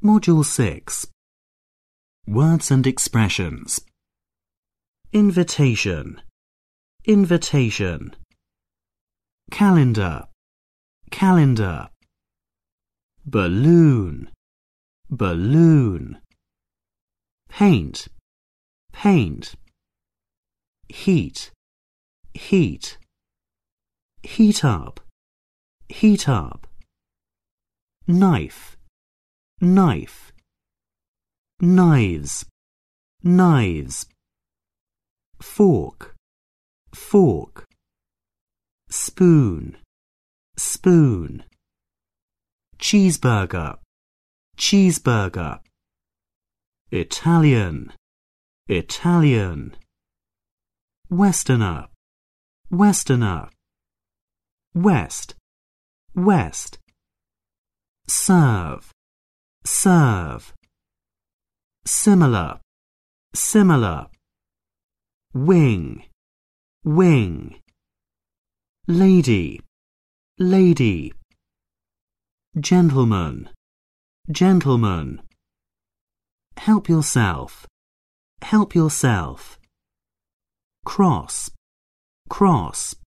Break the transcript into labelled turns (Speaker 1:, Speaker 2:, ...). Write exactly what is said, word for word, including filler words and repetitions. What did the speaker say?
Speaker 1: Module six. Words and expressions. Invitation, invitation. Calendar, calendar. Balloon, balloon. Paint, paint. Heat, heat. Heat up, heat up. Knife, knife. Knives, knives. Fork, fork. Spoon, spoon. Cheeseburger, cheeseburger. Italian, Italian. Westerner, westerner. West, west. Serve, serve. Similar, similar. Wing, wing. Lady, lady. Gentleman, gentleman. Help yourself, help yourself. Cross, cross.